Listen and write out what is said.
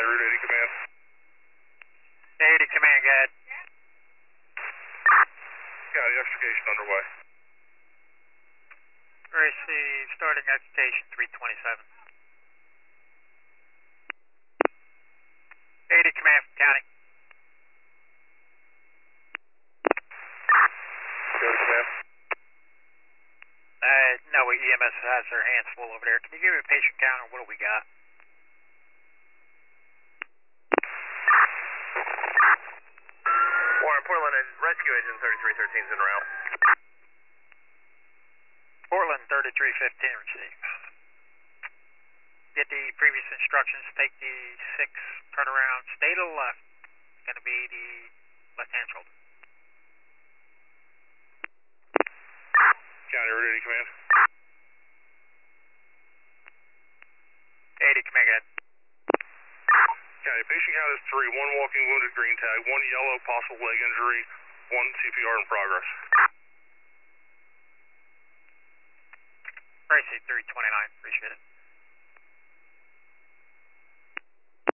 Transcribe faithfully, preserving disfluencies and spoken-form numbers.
County, Route eighty Command. eighty Command, go ahead. County, extrication underway. Receive, starting extrication three twenty-seven. eighty Command from County. County Command. Uh, no, E M S has their hands full over there. Can you give me a patient count, or what do we got? Warren, Portland, and rescue agent thirty-three thirteen is en route. Portland thirty-three fifteen, receive. Get the previous instructions, take the six, turn around, stay to the left. It's going to be the left-hand shoulder. County, Route eighty Command. eighty Command, go ahead. County, patient count is three, one walking wounded, green tag, one yellow, possible leg injury, one C P R in progress. Receive three twenty-nine, appreciate it.